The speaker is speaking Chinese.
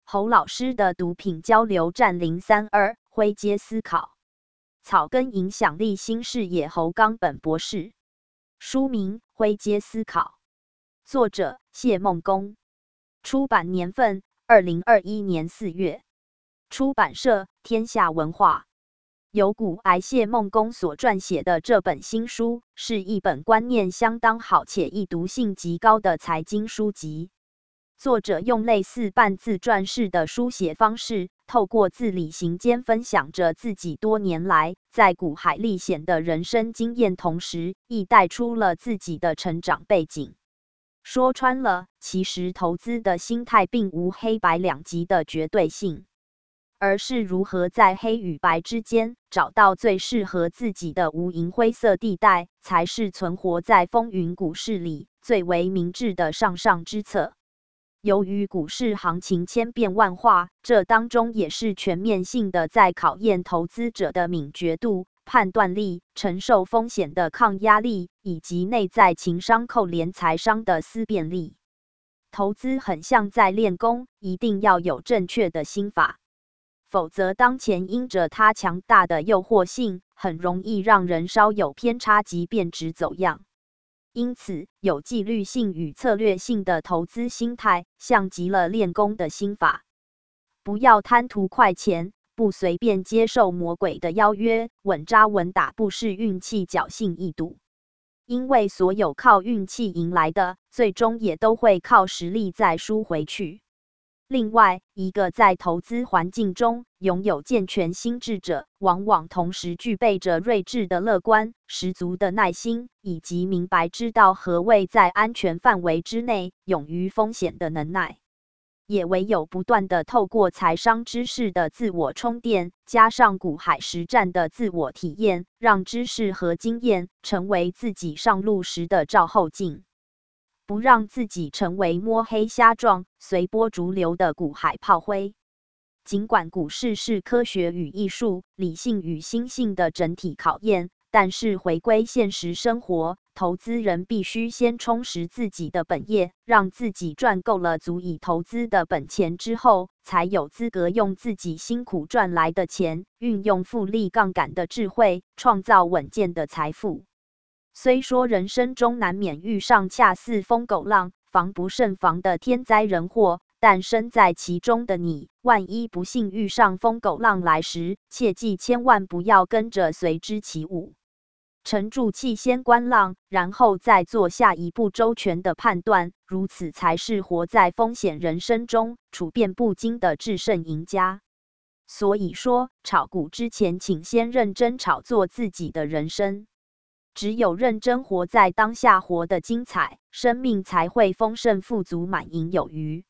侯老师的毒品交流战032灰阶思考，草根影响力新视野侯冈本博士。书名：灰阶思考，作者：谢孟恭。出版年份：2021年4月。出版社：天下文化。由古癌谢孟恭所撰写的这本新书，是一本观念相当好且易读性极高的财经书籍。作者用类似半自传式的书写方式，透过字里行间分享着自己多年来在股海历险的人生经验，同时亦带出了自己的成长背景。说穿了，其实投资的心态并无黑白两极的绝对性，而是如何在黑与白之间找到最适合自己的无垠灰色地带，才是存活在风云股市里最为明智的上之策。由于股市行情千变万化，这当中也是全面性的在考验投资者的敏觉度、判断力、承受风险的抗压力，以及内在情商扣连财商的思辨力。投资很像在练功，一定要有正确的心法，否则当前因着它强大的诱惑性，很容易让人稍有偏差即变质走样。因此，有纪律性与策略性的投资心态，像极了练功的心法。不要贪图快钱，不随便接受魔鬼的邀约，稳扎稳打，不是运气侥幸一赌。因为所有靠运气赢来的，最终也都会靠实力再输回去。另外，一个在投资环境中拥有健全心智者，往往同时具备着睿智的乐观、十足的耐心，以及明白知道何谓在安全范围之内勇于风险的能耐。也唯有不断地透过财商知识的自我充电，加上股海实战的自我体验，让知识和经验成为自己上路时的照后镜。不让自己成为摸黑瞎撞、随波逐流的股海炮灰。尽管股市是科学与艺术、理性与心性的整体考验，但是回归现实生活，投资人必须先充实自己的本业，让自己赚够了足以投资的本钱之后，才有资格用自己辛苦赚来的钱，运用复利杠杆的智慧，创造稳健的财富。虽说人生中难免遇上恰似疯狗浪、防不胜防的天灾人祸，但身在其中的你，万一不幸遇上疯狗浪来时，切记千万不要跟着随之起舞。沉住气先观浪，然后再做下一步周全的判断，如此才是活在风险人生中处变不惊的制胜赢家。所以说，炒股之前，请先认真炒作自己的人生。只有认真活在当下，活得精彩，生命才会丰盛富足、满盈有余。